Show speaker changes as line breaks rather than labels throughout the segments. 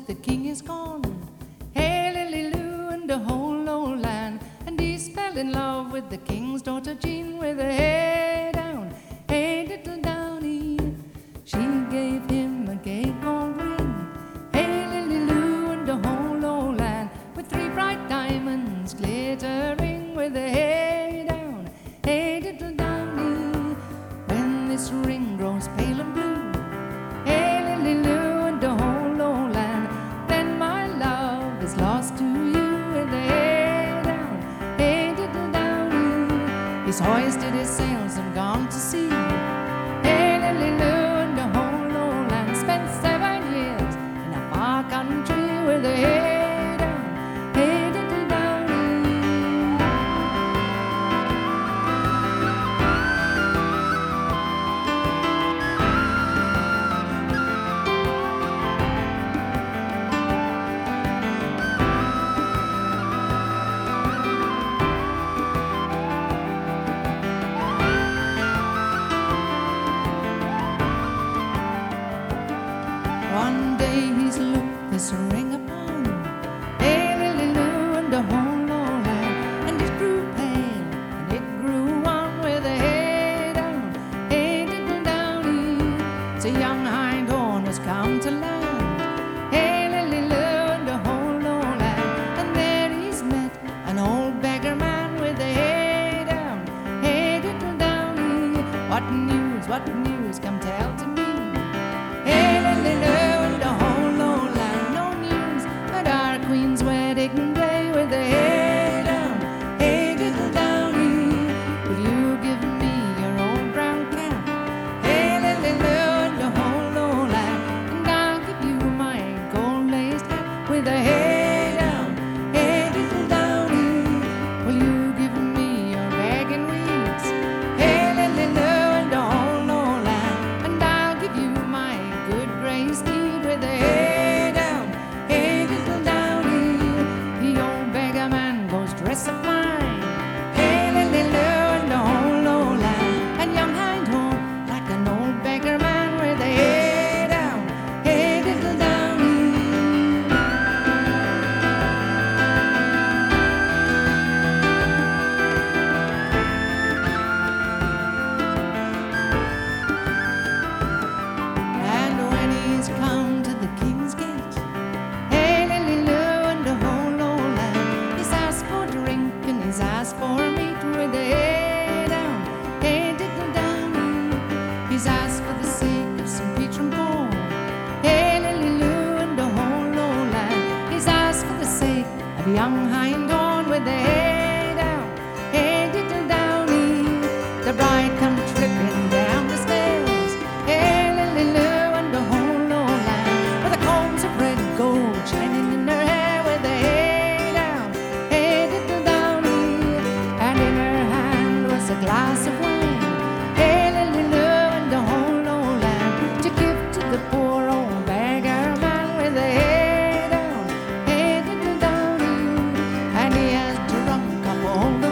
the king is gone. Hey, Lily Lou, and the whole old land. And he fell in love with the king's daughter Jean, with her hair down, hey, little Downy. She gave him a gay gold ring. Hey, Lily Lou, and the whole old land, with 3 bright diamonds glittering, with her hair down, hey, little Downy. When this ring grows pale and blue, hey, Lily Lou, and the whole old land, then my love is lost to you, with the head down, hey, little Downy. He's hoisted his sails and gone to sea. Hey, Lily Lou, and the whole old land, spent 7 years in a far country, with the head down, hey, little Downy. One day his look this ring upon, hey, Lily Lou, and the whole old land, and it grew pale and it grew on, with a head down, hey, little Downy. It's a young hind horn has come to land, hey, Lily Lou, and the whole old land, and there he's met an old beggar man, with a head down, hey, little Downy. What news, come tell to me. Hey, Lily Lou, and the whole old land, no news but our queen's wedding day, with the head down, hey, little Downy. Will you give me your old brown cap? Hey, Lily Lou, and the whole old land, and I'll give you my gold-laced hat, with the head down, hey, little Downy. Will you give me your bag and weeds? Hey, Lily Lou, and the whole old land, and I'll give you my good gray steed, with the head down, hey, little Downy. The old beggar man goes dressed up fine, hey, Lily Lou, and the whole old land, and young hind horn like an old beggar man, with the head down, hey, little Downy. And when he's come to the king's gate, hey, Lily Lou, and the whole old land, he's asked for drink and he's asked for meat, with the head down, hey, little Downy. He's asked for the sake of some peach and corn, hey, Lily Lou, and the whole old land. He's asked for the sake of young hind horn, with the head down, hey, little Downy. The bride come tripping down the stairs, hey, Lily Lou, and the whole old land, with the combs of red gold shining in her hair, with the head down, hey, little Downy. And in her hand was a glass of wine, hey, Lily Lou, and the whole old land, to give to the poor old beggar man, with the head down, hey, little Downy. And he has drunk up all the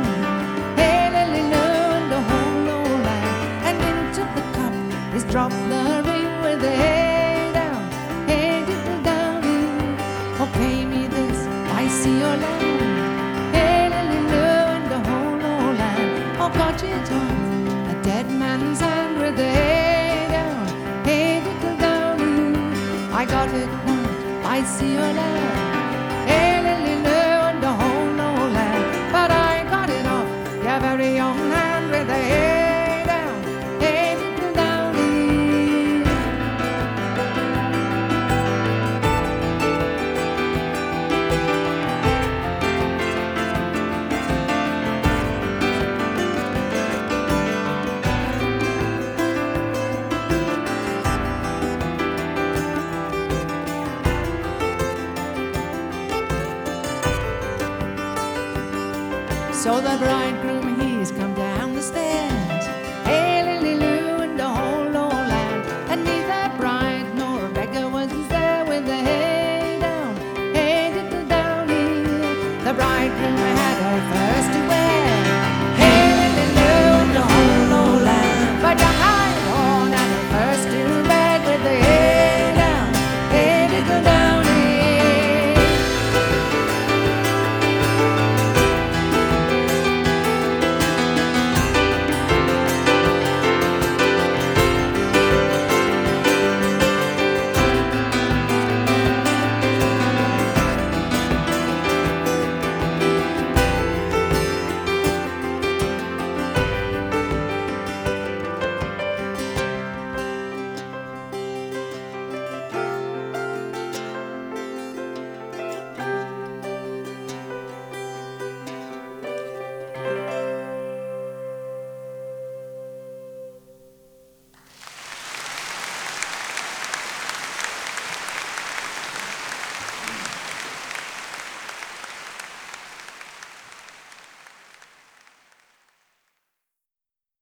wine, hey, Lily Lou, and the whole old land, and into the cup is dropped the ring, with the head down, hey, little Downy. Oh, pay me this, I see your land, hey, Lily Lou, and the whole old land. Oh, got it off a dead man's hand, with the head down, hey, little Downy. I got it not, I see your land, hey, Lily Lou, and the whole old land, but I got it off your very own hand, with the head down, hey, little Downy. So the bridegroom